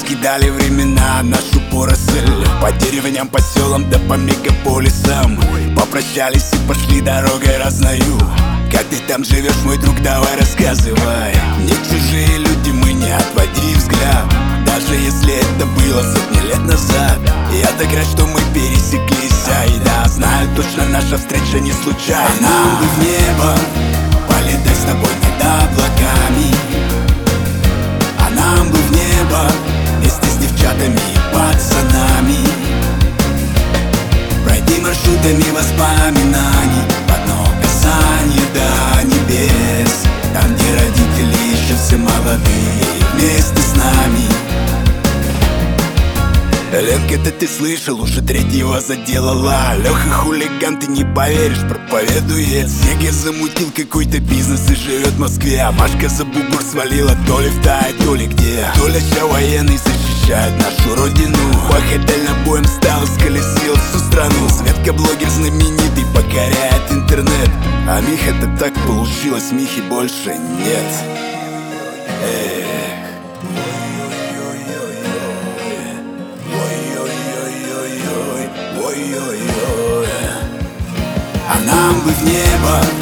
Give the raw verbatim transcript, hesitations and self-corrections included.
раскидали времена нашу поросль. По деревням, по селам, да по мегаполисам. Попрощались и пошли дорогой разною. Как ты там живешь, мой друг, давай рассказывай. Не чужие люди, мы, не отводи взгляд. Даже если это было сотни лет назад. Я так рад, что мы пересеклись. А и да, знаю точно, наша встреча не случайна. А нам бы в небо полетать с тобой над облаками. А нам бы в небо вместе с девчатами и пацанами. Пройди маршрутами воспоминаний в одно касание до небес. Там, где родители еще все молодые, вместе с нами. Ленка-то ты слышал, уже третьего заделала. Леха хулиган, ты не поверишь, проповедует. Снеге замутил какой-то бизнес и живет в Москве. А Машка за бугор свалила, то ли в Тае, то ли где. Толя ща военный защищает нашу родину. Пахать дальнобоем стал, сколесил всю страну. Светка блогер знаменитый, покоряет интернет. А Миха-то так получилось, Михи больше нет. Эх. А нам бы в небо